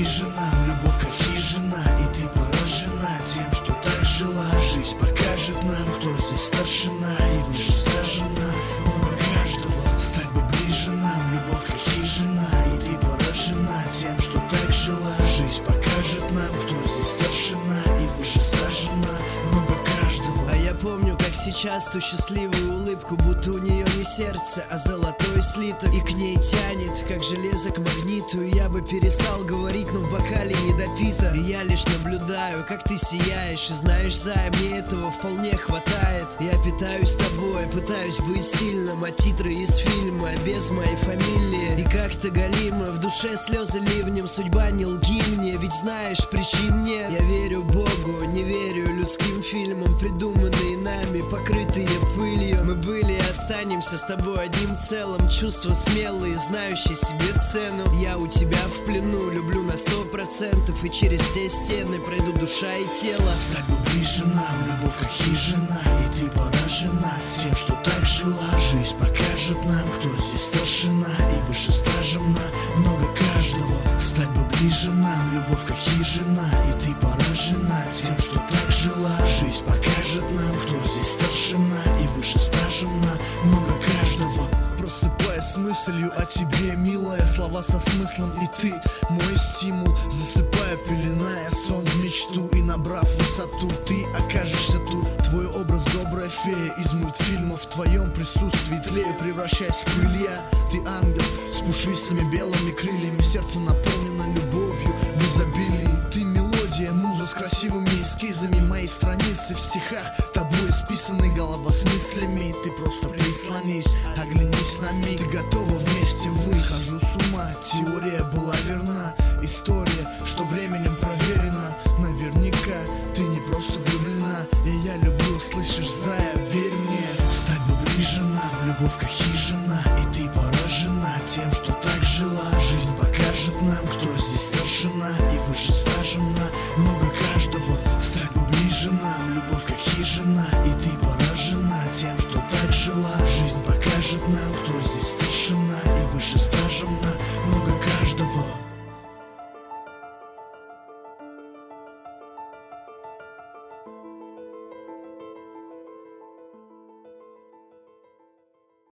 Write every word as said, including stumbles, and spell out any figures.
ближе нам, любовь как хижина, и ты поражена тем, что так жила. Жизнь покажет нам, кто здесь старшина и выше стажена. Много каждого, стать бы ближе нам, любовь как хижина, и ты поражена тем, что так жила. Жизнь покажет нам, кто здесь старшина и выше стажена. Много каждого. А я помню, как сейчас ту счастливую улыбку, будто у нее не сердце, а золотой слиток, и к ней тянет, как железо к магниту. И я бы перестал говорить, но в бокале не допито. И я лишь наблюдаю, как ты сияешь, и знаешь, зая, мне этого вполне хватает. Я питаюсь тобой, пытаюсь быть сильным, а титры из фильма без моей фамилии. И как-то галимо, в душе слезы ливнем, судьба не лги мне, ведь знаешь, причин нет. Я верю Богу, не верю людским фильмам, придуманные нами, покрытые пылью. Мы были и останемся с тобой одним целым. Чувства смелые, знающие себе цену. Я у тебя в плену, люблю на сто процентов, и через все стены пройду душа и тело. Стать бы ближе нам, любовь как хижина, и ты поражена тем, что так жила. Жизнь покажет нам, кто здесь старшина и выше стажем на много каждого. Стать бы ближе нам, любовь как хижина, и ты поражена тем, что так жила. Жизнь покажет нам, кто здесь старшина и выше стажем на много каждого. Просыпаясь с мыслью о тебе, милая, слова со смыслом, и ты мой стимул. Засыпая, пеленая сон в мечту, и набрав высоту, ты окажешься тут. Твой образ добрая фея из мультфильмов, в твоем присутствии тлею, превращаясь в крылья. Ты ангел с пушистыми белыми крыльями, сердце наполнено любовью в изобилии. Ты мелодия, муза с красивыми эскизами, мои страницы в стихах тобой исписаны, голова с мыслями. Ты просто прислонись, оглянись на миг, ты готова вместе ввысь. Схожу с ума, теория была верна, история, что временем проверена. Наверняка ты не просто влюблена, и я люблю, слышишь, зая, верь мне. Стать бы ближе нам, любовь как хижина, и ты поражена тем, что так жила. Жизнь покажет нам, кто здесь старшина и выше стажем на много каждого. Стать бы ближе нам, любовь как хижина, и ты поражена тем, что так жила. Жизнь покажет нам, кто здесь старшина и выше стажем на